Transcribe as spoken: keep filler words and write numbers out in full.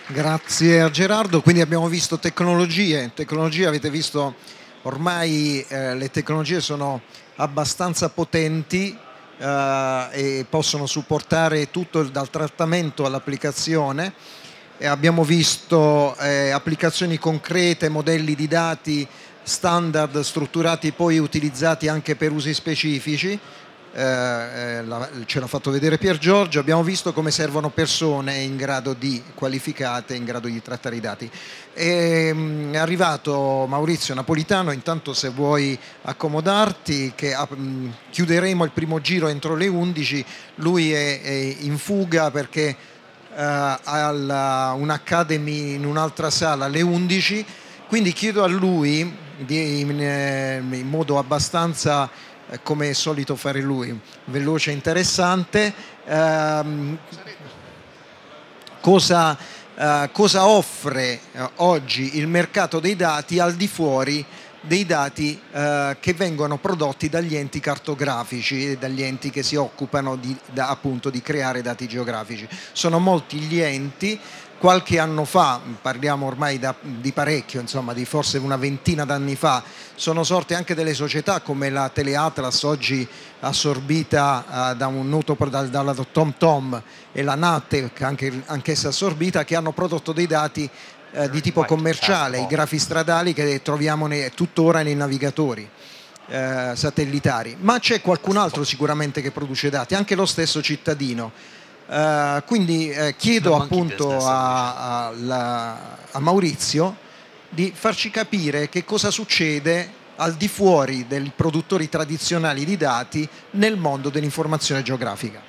Grazie a Gerardo. Quindi abbiamo visto tecnologie, tecnologie avete visto ormai eh, le tecnologie sono abbastanza potenti eh, e possono supportare tutto dal trattamento all'applicazione. E abbiamo visto eh, applicazioni concrete, modelli di dati standard strutturati poi utilizzati anche per usi specifici. Eh, eh, la, ce l'ha fatto vedere Pier Giorgio. Abbiamo visto come servono persone in grado di qualificate, in grado di trattare i dati. E, mh, è arrivato Maurizio Napolitano. Intanto, se vuoi accomodarti, che mh, chiuderemo il primo giro entro le undici. Lui è, è in fuga perché uh, ha un'academy in un'altra sala alle undici, quindi chiedo a lui di, in, in modo abbastanza, come è solito fare lui, veloce e interessante, ehm, cosa, eh, cosa offre eh, oggi il mercato dei dati al di fuori dei dati eh, che vengono prodotti dagli enti cartografici e dagli enti che si occupano di, da, appunto di creare dati geografici. Sono molti gli enti. Qualche anno fa, parliamo ormai da, di parecchio, insomma di forse una ventina d'anni fa, sono sorte anche delle società come la Teleatlas, oggi assorbita uh, da un noto da, dalla TomTom, e la Natec, anche, anch'essa assorbita, che hanno prodotto dei dati uh, di tipo commerciale, i grafi stradali che troviamo nei, tuttora nei navigatori uh, satellitari. Ma c'è qualcun altro sicuramente che produce dati, anche lo stesso cittadino. Uh, quindi uh, chiedo appunto a, a, la, a Maurizio di farci capire che cosa succede al di fuori dei produttori tradizionali di dati nel mondo dell'informazione geografica.